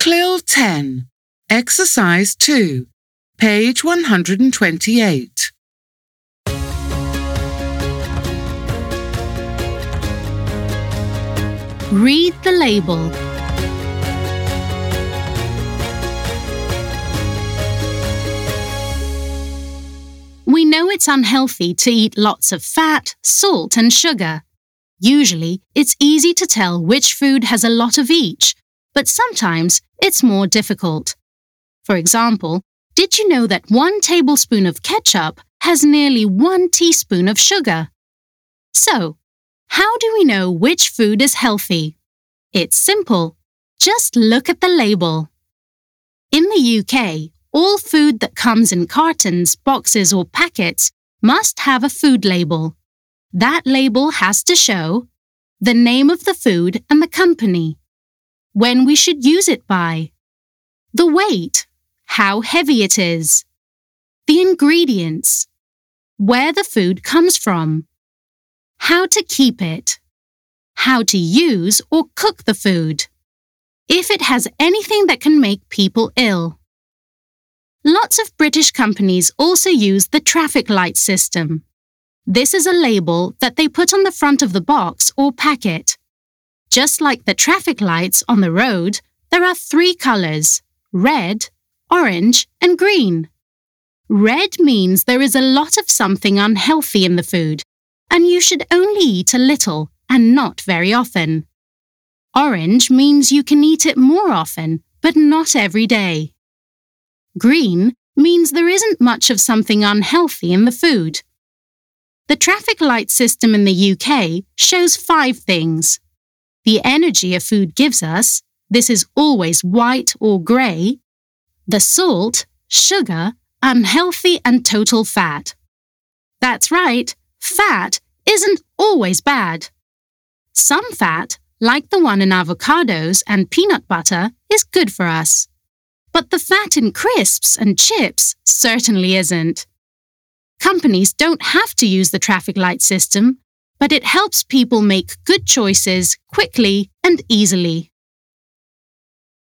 CLIL 10, Exercise 2, page 128. Read the label. We know it's unhealthy to eat lots of fat, salt, and sugar. Usually, it's easy to tell which food has a lot of each, but sometimes it's more difficult. For example, did you know that 1 tablespoon of ketchup has nearly 1 teaspoon of sugar? So, how do we know which food is healthy? It's simple. Just look at the label. In the UK, all food that comes in cartons, boxes, or packets must have a food label. That label has to show the name of the food and the company, when we should use it by, the weight, how heavy it is, the ingredients, where the food comes from, how to keep it, how to use or cook the food, if it has anything that can make people ill. Lots of British companies also use the traffic light system. This is a label that they put on the front of the box or packet. Just like the traffic lights on the road, there are 3 colors: red, orange, and green. Red means there is a lot of something unhealthy in the food, and you should only eat a little and not very often. Orange means you can eat it more often, but not every day. Green means there isn't much of something unhealthy in the food. The traffic light system in the UK shows 5 things. The energy a food gives us, this is always white or grey. The salt, sugar, unhealthy and total fat. That's right, fat isn't always bad. Some fat, like the one in avocados and peanut butter, is good for us. But the fat in crisps and chips certainly isn't. Companies don't have to use the traffic light system, but it helps people make good choices quickly and easily.